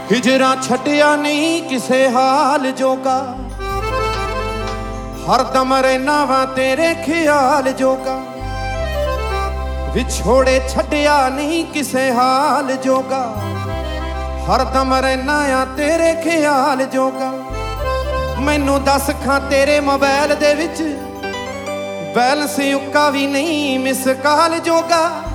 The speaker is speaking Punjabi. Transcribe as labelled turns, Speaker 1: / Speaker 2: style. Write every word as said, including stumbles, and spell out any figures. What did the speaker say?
Speaker 1: ਹਿਜਰਾਂ ਛੱਡਿਆ ਨਹੀਂ ਕਿਸੇ ਹਾਲ ਜੋਗਾ, ਹਰਦਮ ਰਹਿਨਾ ਵਾਂ ਤੇਰੇ ਖਿਆਲ ਜੋਗਾ। ਵਿਛੋੜੇ ਛੱਡਿਆ ਨਹੀਂ ਕਿਸੇ ਹਾਲ ਜੋਗਾ, ਹਰਦਮ ਰਹਿਨਾ ਆ ਤੇਰੇ ਖਿਆਲ ਜੋਗਾ। ਮੈਨੂੰ ਦੱਸ ਖਾਂ ਤੇਰੇ ਮੋਬਾਈਲ ਦੇ ਵਿੱਚ ਬੈਲੈਂਸ ਉੱਕਾ ਵੀ ਨਹੀਂ ਮਿਸ ਕਾਲ ਜੋਗਾ।